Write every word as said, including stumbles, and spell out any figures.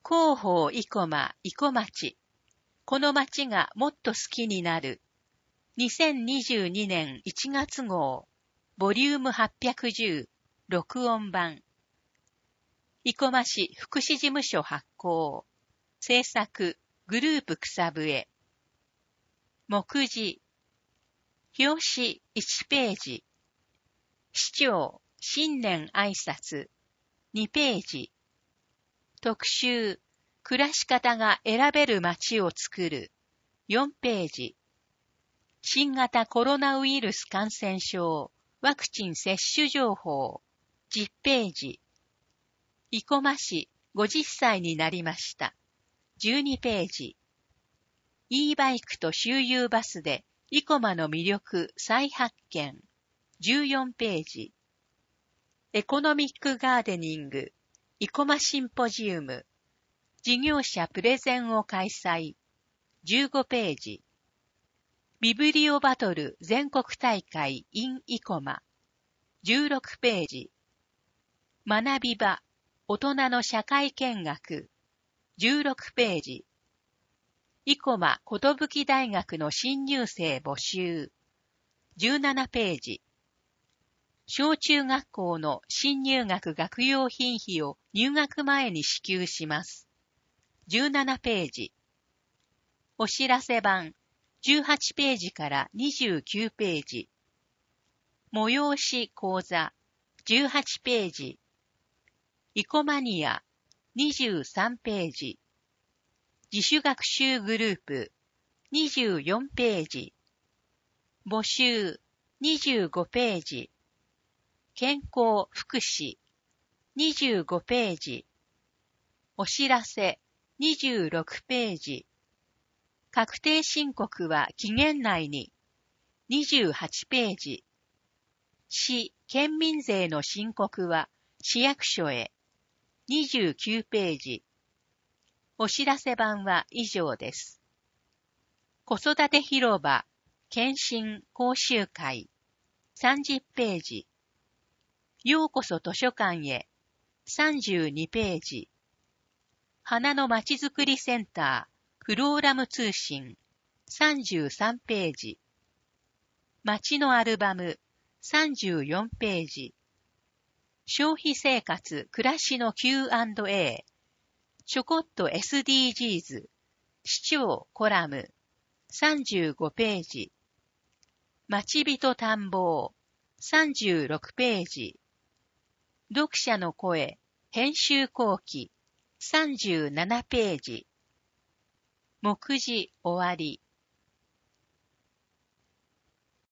広報生駒生駒町。この町がもっと好きになる。にせんにじゅうにねんいちがつ号、ボリュームはっぴゃくじゅう、録音版。生駒市福祉事務所発行。制作、グループ草笛。目次。表紙いちページ。市長、新年挨拶。にページ。特集、暮らし方が選べる街を作る。よんページ。新型コロナウイルス感染症、ワクチン接種情報。じゅっページ。生駒市ごじゅっさいになりました。じゅうにページ。e バイクと周遊バスで生駒の魅力再発見。じゅうよんページ。エコノミックガーデニング、生駒シンポジウム、事業者プレゼンを開催。じゅうごページ。ビブリオバトル全国大会 in 生駒。じゅうろくページ。学び場、大人の社会見学。じゅうろくページ。生駒寿大学の新入生募集。じゅうななページ。小中学校の新入学学用品費を入学前に支給します。じゅうななページ。お知らせ版じゅうはちページからにじゅうきゅうページ。催し講座じゅうはちページ。生駒ニアにじゅうさんページ。自主学習グループにじゅうよんページ。募集にじゅうごページ。健康福祉にじゅうごページ。お知らせにじゅうろくページ。確定申告は期限内ににじゅうはちページ。市・県民税の申告は市役所へにじゅうきゅうページ。お知らせ版は以上です。子育て広場検診講習会さんじゅっページ。ようこそ図書館へさんじゅうにページ。花のまちづくりセンターフローラム通信さんじゅうさんページ。街のアルバムさんじゅうよんページ。消費生活暮らしの キューアンドエー ちょこっと エスディージーズ 市長コラムさんじゅうごページ。街人探訪さんじゅうろくページ。読者の声編集後期さんじゅうななページ。目次終わり。